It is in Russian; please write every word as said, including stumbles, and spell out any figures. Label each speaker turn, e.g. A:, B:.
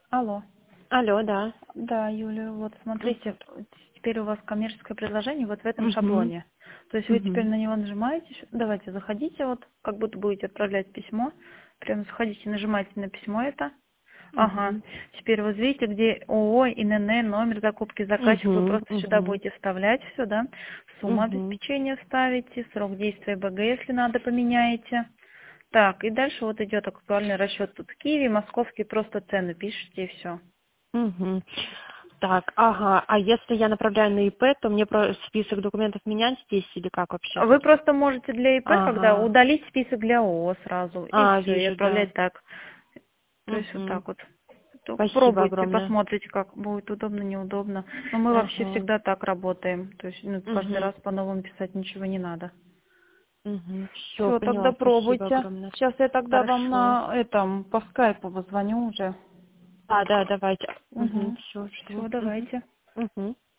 A: Алло.
B: Алло, да.
A: Да, Юля, вот смотрите, теперь у вас коммерческое предложение вот в этом
B: Угу.
A: шаблоне. То есть вы теперь
B: Угу.
A: на него нажимаете, щ- давайте заходите, вот как будто будете отправлять письмо, прям заходите, нажимаете на письмо это. Ага,
B: Угу.
A: теперь вот видите, где ООО, ИНН, номер закупки, заказчик, вы
B: Угу.
A: просто сюда
B: Угу.
A: будете вставлять все, да, сумму
B: Угу.
A: обеспечения ставите, срок действия БГ, если надо, поменяете. Так, и дальше вот идет актуальный расчет тут в Киеве, московский, просто цены пишите и все.
B: Угу. Так, ага. А если я направляю на ИП, то мне про список документов менять здесь или как вообще
A: Вы
B: тут?
A: просто можете для ИП, когда
B: Ага.
A: удалить список для ООО сразу, и
B: А,
A: все, и
B: вижу, да.
A: отправлять так. То есть вот
B: Угу.
A: так вот. То
B: Спасибо
A: пробуйте,
B: огромное.
A: посмотрите, как будет удобно, неудобно. Но мы вообще
B: Ага.
A: всегда так работаем. То есть ну, каждый
B: Угу.
A: раз по-новому писать ничего не надо.
B: Угу. Все,
A: Все, тогда
B: поняла. Спасибо
A: пробуйте.
B: огромное.
A: Сейчас я тогда вам
B: Хорошо.
A: на этом по скайпу позвоню уже.
B: А, да, давайте. Угу.
A: Угу.
B: Все, жду.
A: Все,
B: Угу.
A: давайте.
B: Угу.